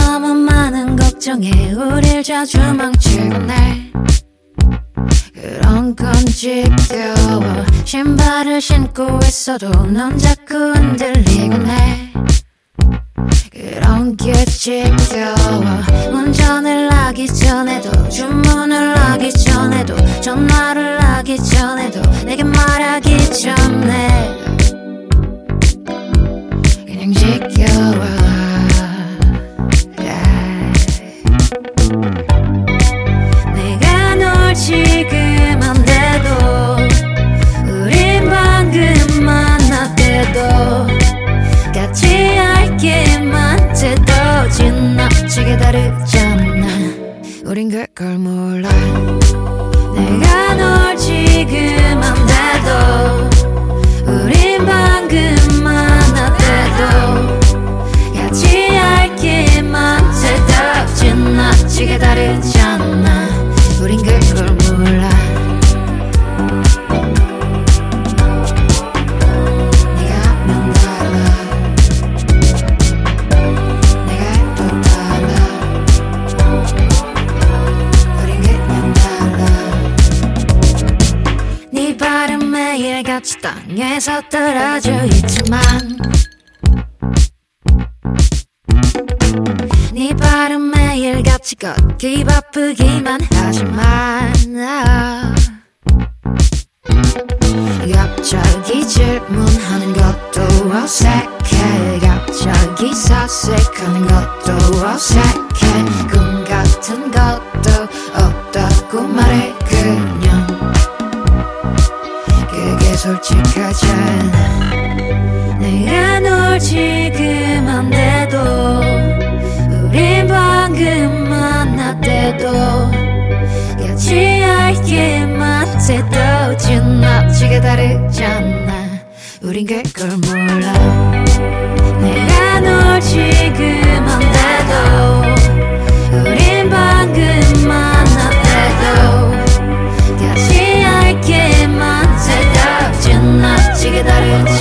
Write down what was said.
너무 많은 걱정에 우릴 자주 망치곤 해. 그런 건 지겨워. 신발을 신고 있어도 넌 자꾸 흔들리곤 해. 그런 게 지겨워. 운전을 하기 전에도 주문을 하기 전에도 전화를 하기 전에도 내게 말하기 전에 그냥 지겨워. 내가 널 지금 안 돼도 우린 방금 만났대도 같이 할게 많대도 지나치게 다르잖아. 우린 그걸 몰라. 내가 널 지금 안 돼도 우린 방금 만났대도 같이 할게 많대도 지나치게 다르잖아. 우린 그걸 몰라. 네가 하면 달라. 내가 또 달라. 우린 그냥 달라. 네 발은 매일같이 땅에서 떨어져 있지만 네 발은 매일같이 걷기 바쁘기만 하지만 갑자기 질문하는 것도 어색해. 갑자기 사색하는 것도 어색해. 꿈 같은 것도 없다고 말해. 그냥 그게 솔직하잖아. 내가 널 지금 안 돼도 우린 방금 만났대도 같이 할게 많대도 지나치게 다르잖아. 우린 그걸 몰라. 내가 널 지금 안 돼도 우린 방금 만났대도 같이 할게 많대도 지나치게 다르잖아.